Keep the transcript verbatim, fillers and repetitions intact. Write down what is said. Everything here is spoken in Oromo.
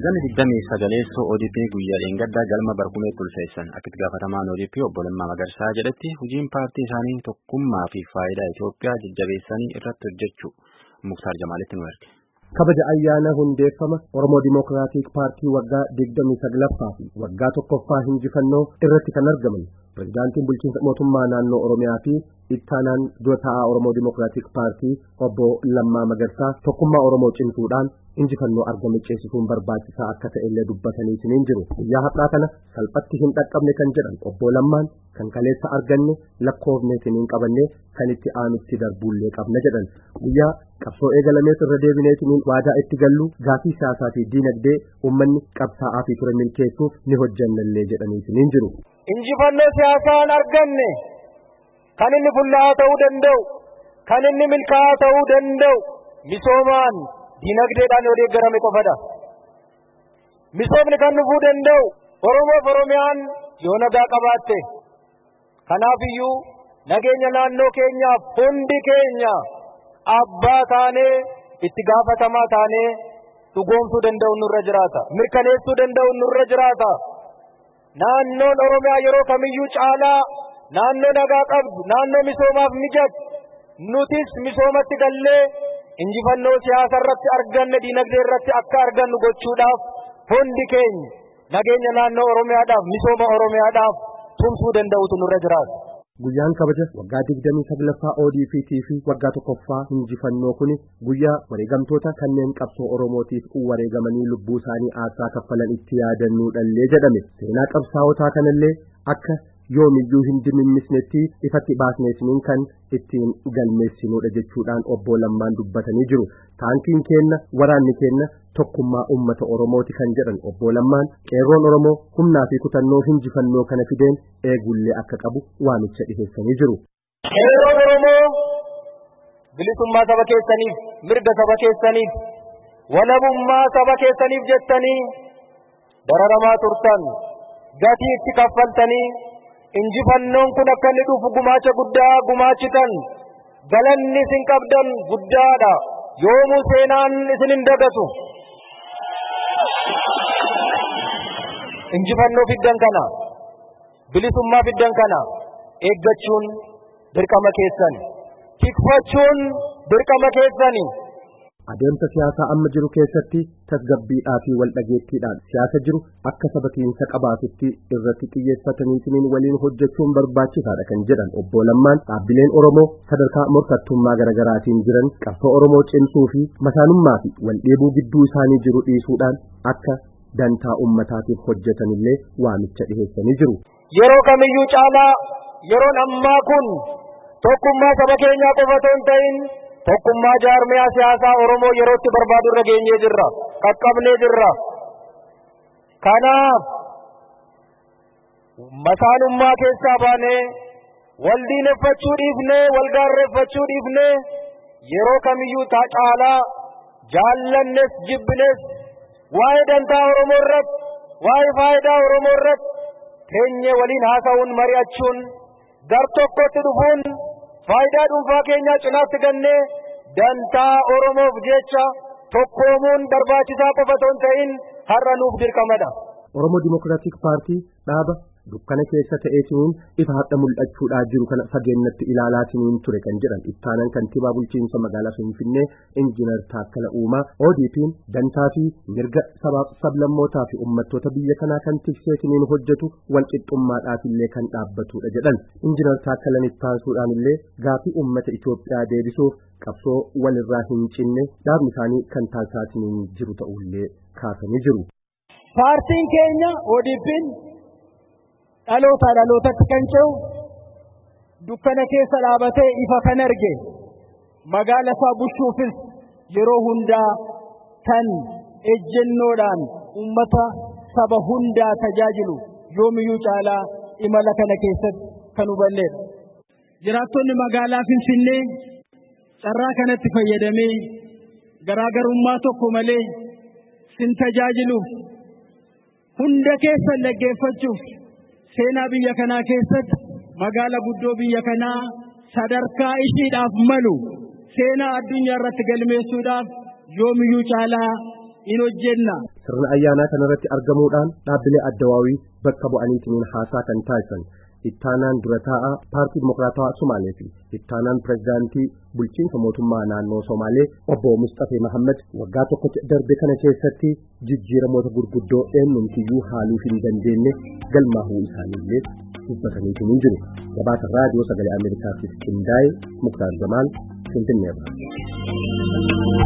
Ganni digdamii sagaleessoo O D P guyyaa dheengaddaa galma barkumee tulfeessan akka itti gaafatamaan O D P obbo Lammaa Magarsaa jedhetti hojiin paartii isaanii tokkummaa fi faayidaa Itoophiyaa jajjabeessanii irratti hojjechuu Muktaar Jamaalitti nu erge. Kabaja ayyaana hundeeffama Oromoo Dimokiraatik Paartii waggaa digdamii saglaffaa fi waggaa tokkoffaa injifannoo irratti kan argaman pirezidaantiin bulchiinsa mootummaa naannoo Oromiyaa fi ittaanaan dura taa'aa Oromoo Dimokiraatik Paartii obbo Lammaa Magarsaa tokkummaa Oromoo cimsuudhaan injifannoo argame ceesisuun barbaachisaa akka ta'e illee dubbatanii hin jiru. Guyyaa har'aa kana salphatti hin dhaqqabne kan jedhan obbo Lammaan kan kaleessa arganne lakkoofneetiin hin qabanne kan itti aanutti darbuullee qabna jedhan. Guyyaa qabsoo eegalamees irra deebineetiin waadaa itti gallu gaafii siyaasaa fi diinagdee uummanni qabsaa'aa fi ture milkeessuuf ni hojjannallee jedhaniitiin hin jiru. Injifannoo siyaasaan arganne kan inni fullaa'aa ta'uu danda'u, kan inni milkaa'aa ta'uu danda'u misoomaan diinagdeedhaan yoo deeggarame qofadha. Misoomni kan dhufuu danda'u Oromoof Oromiyaan yoo nagaa qabaatte. Kanaaf iyyuu nageenya naannoo keenyaaf hundi keenya abbaa taanee itti gaafatamaa taanee dhugoomsuu danda'u nurra jiraata. Mirkaneessuu danda'u nurra jiraata. Naannoon Oromiyaa yeroo kamiyyuu caalaa naannoo nagaa qabdu, naannoo misoomaaf mijatu, nutis misoomatti gallee injifannoo siyaasa irratti arganne diinagdee irratti akka argannu gochuudhaaf hundi keenya nageenya naannoo Oromiyaadhaaf misooma Oromiyaadhaaf tumsuu danda'utu nurra jiraata. Guyyaan kabaja waggaa digdamii saglaffaa O D P fi waggaa tokkoffaa injifannoo kuni guyyaa wareegamtoota kanneen qabsoo Oromootiif wareegamanii lubbuu isaanii aarsaa kaffalan itti yaadannuudhallee jedhame. Seenaa qabsaa'otaa kanallee akka yoomiyyuu hin dimimmisnetti ifatti baasneesiniin kan ittiin galmeessinuudha jechuudhaan obbo Lammaan dubbatanii jiru. Taankiin keenna waraanni keenna tokkummaa uummata Oromooti kan jedhan obbo Lammaan qeerroon Oromoo humnaa fi kutannoo injifannoo kana fideen eegullee akka qabu waamicha dhiheessanii jiru. Qeerroon Oromoo bilisummaa saba keessaniif, mirga saba keessaniif, walabummaa saba keessaniif jettanii dararamaa turtan, gatii itti kaffaltanii injifannoon kun akka inni dhufu gumaacha guddaa gumaachitan, galanni isin qabdan guddaadha. Yoomuu seenaan isin hin dagatu. Injifannoo fiddan kana, bilisummaa fiddan kana eeggachuun dirqama keessan, tikfachuun dirqama keessani. Adeemsa siyaasaa amma jiru keessatti tasgabbiidhaa fi waldhageettiidhaan siyaasa jiru akka sabatiinsa qabaatutti irratti xiyyeeffataniitiin waliin hojjechuun barbaachisaadha kan jedhan obbo Lammaan dhaabbileen Oromoo sadarkaa morkattummaa garaagaraatiin jiran qabsoo Oromoo cimsuu fi masaanummaa fi waldheebuu gidduu isaanii jiru dhiisuudhaan akka dantaa uummataatiif hojjetanillee waamicha dhiheessanii jiru. Yeroo kamiyyuu caalaa yeroon ammaa kun tokkummaa saba keenyaa qofa otoo hin ta'in tokkummaa jaarmiyaa siyaasaa Oromoo yerootti barbaadu irra geenyee jirra, qaqqabnee jirra. Kanaaf masaanummaa keessaa baanee wal diineffachuu dhiifnee, wal gaarreeffachuu dhiifnee yeroo kamiyyuu caalaa jaallannes jibbines waa'ee dantaa Oromoo irratti, waa'ee faayidaa Oromoo irratti teenyee waliin haasa'uun mari'achuun gar tokkotti dhufuun faayidaa dhuunfaa keenyaa cinaatti gannee dantaa Oromoof jecha tokkoomuun barbaachisaa qofa otoo hin ta'in har'a nuuf dirqamadha. Oromoo Dimokiraatik Paartii dhaaba dukkana keessa ta'eetiin ifa hadha mul'achuudhaa jiru kana fageenyatti ilaalaatiin ture kan jedhan ittaanaan kantiibaa bulchiinsa magaalaa Finfinnee Injiinar Taakkala Uumaa O D P'n dantaa fi mirga sabaaf sablammootaa fi uummattoota biyya kanaa kan tikseetiin hojjetu walqixxummaadhaaf illee kan dhaabbatudha jedhan. Injiinar Taakkalan ittaansuudhaan illee gaafii uummata Itoophiyaa deebisuuf qabsoo walirraa hin cinne dhaabni isaanii kan taasisaatiin jiru ta'ullee kaasanii jiru. Paartiin keenya O D P'n dhaloota dhalootatti kan ce'u dukkana keessa dhaabatee ifa kan arge magaala isaa bushuufis yeroo hundaa kan ejjennoodhaan uummata saba hundaa tajaajilu yoomiyyuu caalaa imala kana keessatti kan hubanneedha. Jiraattonni magaalaa Finfinnee carraa kanatti fayyadamee garaagarummaa tokko malee sin tajaajiluuf hunda keessan dhaggeeffachuuf seenaa biyya kanaa keessatti magaala guddoo biyya kanaa sadarkaa ishiidhaaf malu seenaa addunyaa irratti galmeessuudhaaf yoomiyyuu caalaa in hojjenna. Sirna ayyaanaa kanarratti argamuudhaan dhaabbilee addawaawii bakka bu'aniitiin haasaa kan taasisan ittaanaan dura taa'aa paartii dimokiraatawaa Somaalee fi ittaanaan pirezidaantii bulchiinsa mootummaa naannoo Somaalee obbo Mustafee Mahammad waggaa tokkotti darbe kana keessatti jijjiiramoota gurguddoo eenyumtiyyuu haaluu hin dandeenye galmaa'uu isaaniillee dubbatanii jiru. Gabaasa raadiyoo sagalee Ameerikaatiif qindaa'e Muktaar Jamaal Finfinneerraa.